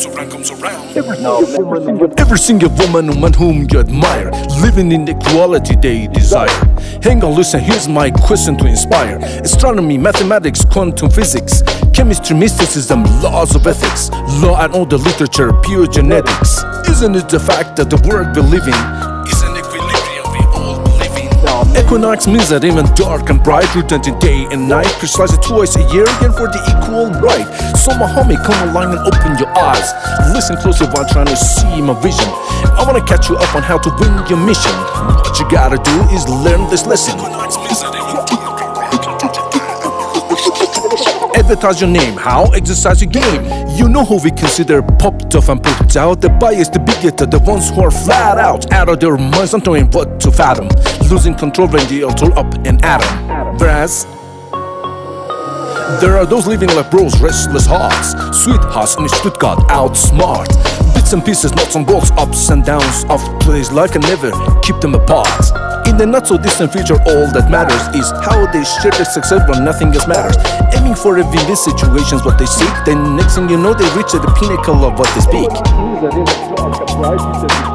Every single woman whom you admire, living in the equality they desire. Hang on, listen, here's my question to inspire. Astronomy, mathematics, quantum physics, chemistry, mysticism, laws of ethics, law and all the literature, pure genetics. Isn't it the fact that the world we live in is an equilibrium we all believe in? Equinox means that even dark and bright, rotating day and night, precisely twice a year, again for the equal right. So my homie, come along and open your eyes. Listen closely while trying to see my vision. I wanna catch you up on how to win your mission. What you gotta do is learn this lesson. Advertise your name, how? Exercise your game. You know who we consider popped off and put out. The bias, the bigoted, the ones who are flat out of their minds, not knowing what to fathom, losing control when they are all up and at 'em. Whereas there are those living like bros, restless hearts, sweethearts in Stuttgart, outsmart. Bits and pieces, nuts and bolts, ups and downs of today's life can never keep them apart. In the not so distant future, all that matters is how they share their success when nothing else matters. Aiming for a win-win situations, what they seek, then next thing you know, they reach the pinnacle of what they speak.